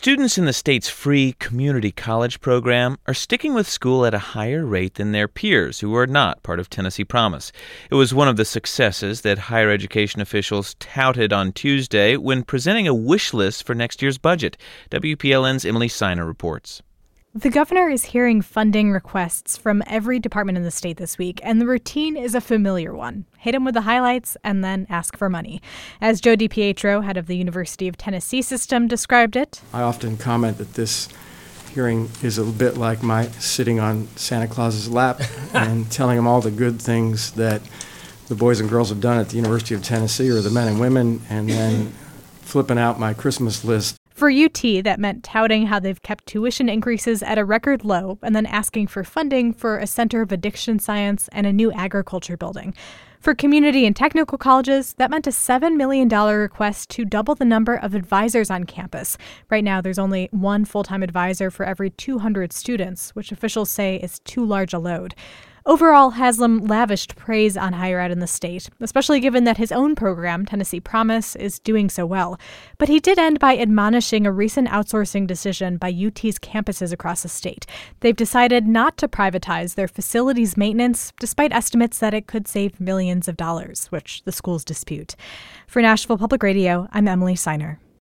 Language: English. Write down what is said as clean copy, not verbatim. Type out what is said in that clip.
Students in the state's free community college program are sticking with school at a higher rate than their peers who are not part of Tennessee Promise. It was one of the successes that higher education officials touted on Tuesday when presenting a wish list for next year's budget. WPLN's Emily Siner reports. The governor is hearing funding requests from every department in the state this week, and the routine is a familiar one. Hit him with the highlights and then ask for money. As Joe DiPietro, head of the University of Tennessee system, described it, I often comment that this hearing is a bit like my sitting on Santa Claus's lap and telling him all the good things that the boys and girls have done at the University of Tennessee, or the men and women, and then flipping out my Christmas list. For UT, that meant touting how they've kept tuition increases at a record low and then asking for funding for a Center of Addiction Science and a new agriculture building. For community and technical colleges, that meant a $7 million request to double the number of advisors on campus. Right now, there's only one full-time advisor for every 200 students, which officials say is too large a load. Overall, Haslam lavished praise on higher ed in the state, especially given that his own program, Tennessee Promise, is doing so well. But he did end by admonishing a recent outsourcing decision by UT's campuses across the state. They've decided not to privatize their facilities maintenance, despite estimates that it could save millions of dollars, which the schools dispute. For Nashville Public Radio, I'm Emily Siner.